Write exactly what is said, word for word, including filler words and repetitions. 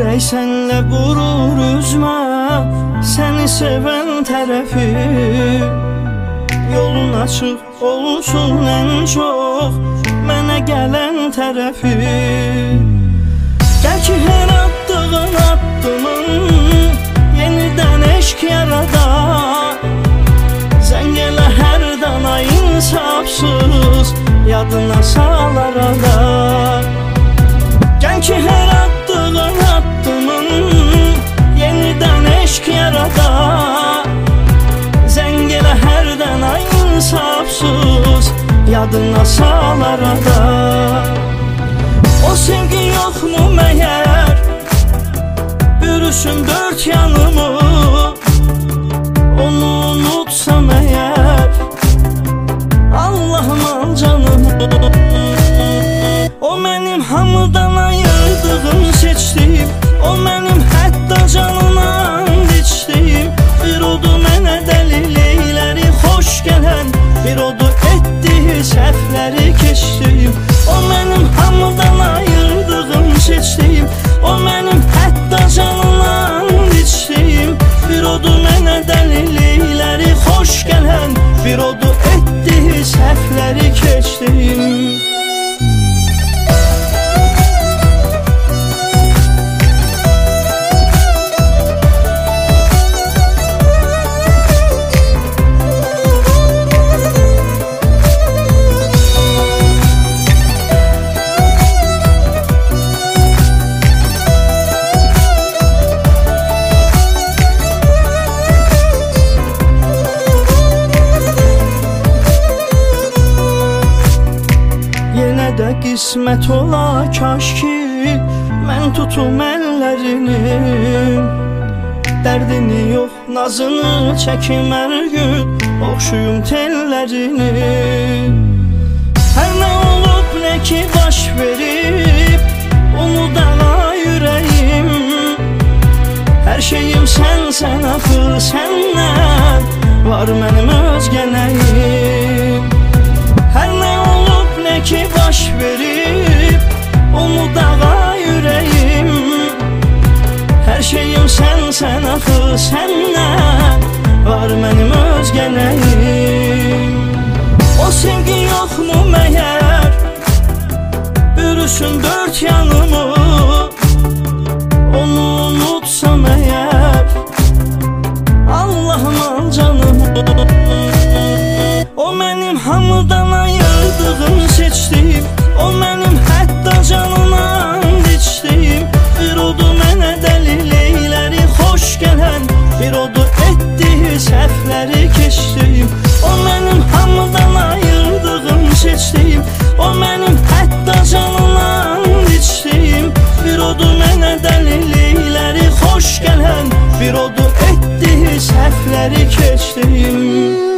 Gərək sənlə vurur üzmə, səni sevən tərəfi. Yolun açıq olsun ən çox mənə gələn tərəfi. Gəl ki hər attığın addımın yenidən eşq yarada. Zəng elə hər dana insafsız yadına sal arada. Gəl ki hər attığın addımın yenidən eşq yarada. Zəng elə hər dana insafsız yadına sal arada. O sevgi yoxmu məyər bürüsün dörd yanımı. Onu unutsam əgər Allah'ım al canımı. O mənim hamıdan ayırdığım seçdiyim, o mənim hətta canına içdiyim. Bir odu mənə dəlillikləri xoş gələn, bir odu etdiyi səhvləri keçdiyim. O mənim hamıdan ayırdığım seçdiyim, o mənim hətta canına içdiyim. Bir odu mənə dəlillikləri xoş gələn, bir odu etdiyi səhvləri keçdiyim. Yenə də qismət ola kaş ki mən tutum əllərini. Dərdini yox nazını çəkim hər gün, oxşuyum tellərini. Hər nə olub nə ki baş verib, unudana ürəyim. Hər şeyim sənsən axı səndən, var mənim özgənəyim. Hər nə olub nə ki baş verib, unudağa ürəyim. Hər şeyim sənsən axı səndən, var mənim özgənəyim. O sevgi yoxmu məyər bürüsün dörd yanımı. Onu unutsam əgər Allah'ım al canımı. O mənim hamıdan ayırdığım seçdiyim, o mənim hətta canına içdiyim. Bir odu mənə dəlillikləri xoş gələn, bir odu etdiyi səhvləri keçdiyim. O mənim hamıdan ayırdığım seçdiyim, o mənim hətta canına içdiyim. Bir odu mənə dəlillikləri xoş gələn, bir odu etdiyi səhvləri keçdiyim.